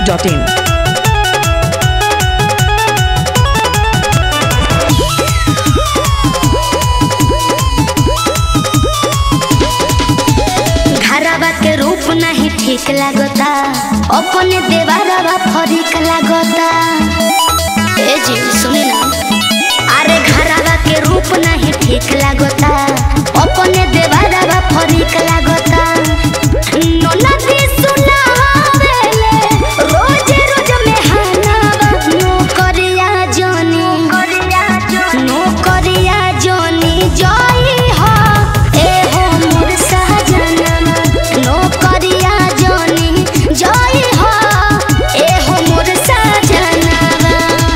biharmasti.in। घरवा के रूप नहीं ठीक लगता, अपने देवरवा फरीक लगता। ए जी सुनी ना, अरे घरवा के रूप नहीं ठीक लगता, अपने देवरवा फरीक लगता। ननदी सुनावेले रोज रोज मेहनावा, नौकरिया जोनी नौकरिया जोनी जाई हो ए हो मोर सहजनवा, नौकरिया जोनी जाई हो ए हो मोर सहजनवा।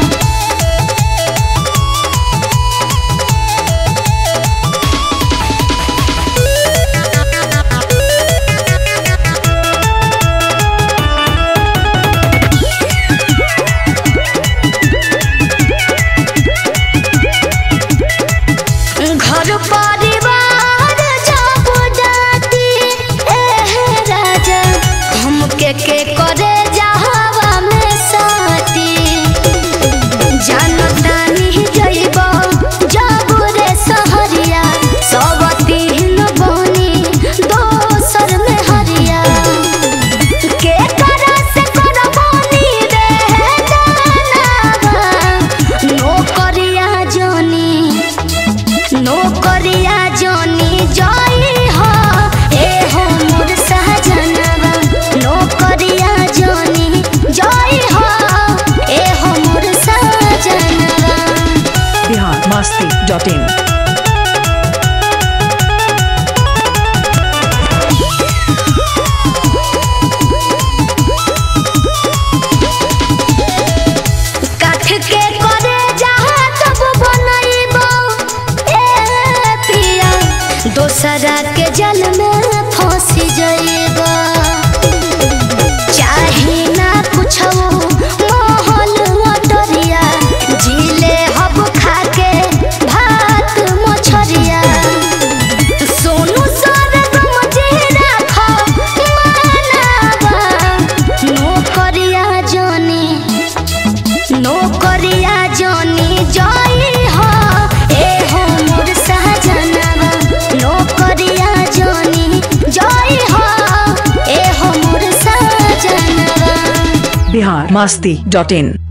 घर परिवार जब डाटी एह राजा, हमके के करे जहावा में साटी। जानतानी जइबो जब रे सहरिया, सब तीन बनी दोसर में हरिया। के करा से करबोनी रे जानावा, नौकरिया जोनी नौकरिया जोनी जाई हो ए हो मोर सहजनवा, नौकरिया जोनी जाई हो ए हो मोर सहजनवा। biharmasti.in। काठ के करे जहाँ तब बनइबो ए पिया, दोसरा के जल में फंस जइबो। चाहे ना कुछो मोहल अटरिया, जिले हब खाके भात मछरिया। सोनू सरगम जे राखो मानवा, नौकरिया जोनी नौकरिया जोनी जाई हो ए हो मोर सहजनवा, नौकरिया जोनी जाई हो ए हो मोर सहजनवा। biharmasti.in।